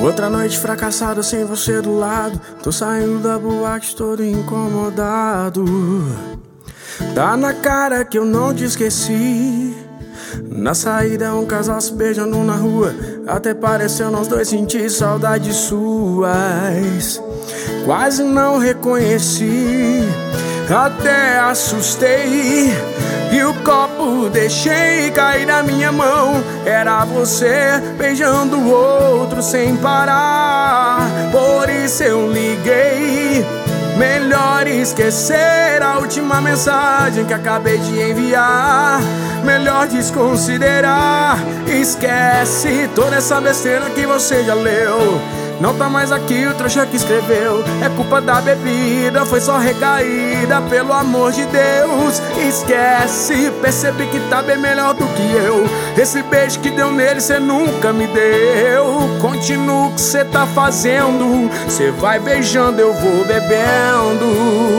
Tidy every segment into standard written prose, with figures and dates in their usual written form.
Outra noite fracassada sem você do lado. Tô saindo da boate todo incomodado. Tá na cara que eu não te esqueci. Na saída um casal se beijando na rua. Até pareceu nós dois sentir saudades suas. Quase não reconheci, até assustei. E o copo deixei cair na minha mão. Era você beijando o outro sem parar. Por isso eu liguei. Melhor esquecer a última mensagem que acabei de enviar. Melhor desconsiderar. Esquece toda essa besteira que você já leu. Não tá mais aqui o trouxa que escreveu. É culpa da bebida, foi só recaída. Pelo amor de Deus, esquece. Percebi que tá bem melhor do que eu. Esse beijo que deu nele cê nunca me deu. Continua o que cê tá fazendo. Cê vai beijando, eu vou bebendo.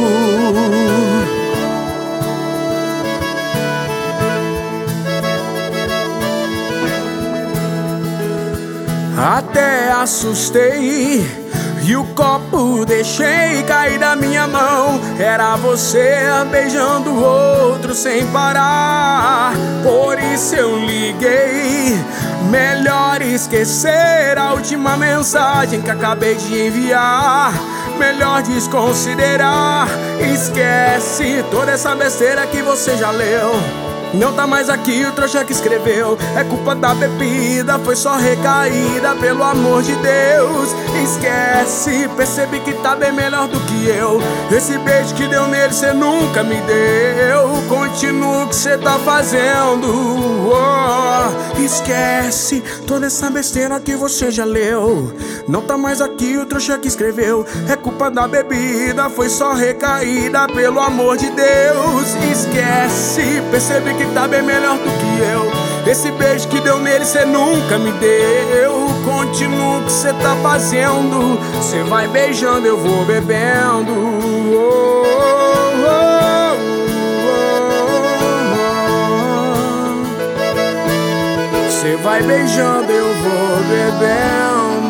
Até assustei. E o copo deixei cair da minha mão. Era você beijando o outro sem parar. Por isso eu liguei. Melhor esquecer a última mensagem que acabei de enviar. Melhor desconsiderar. Esquece toda essa besteira que você já leu. Não tá mais aqui o trouxa que escreveu. É culpa da bebida, foi só recaída. Pelo amor de Deus, esquece. Percebi que tá bem melhor do que eu. Esse beijo que deu nele cê nunca me deu. Continua o que cê tá fazendo. Esquece toda essa besteira que você já leu. Não tá mais aqui o trouxa que escreveu. É culpa da bebida, foi só recaída. Pelo amor de Deus, esquece. Percebi que tá bem melhor do que eu. Esse beijo que deu nele cê nunca me deu. Continua o que cê tá fazendo. Cê vai beijando, eu vou bebendo. Cê vai beijando, eu vou bebendo.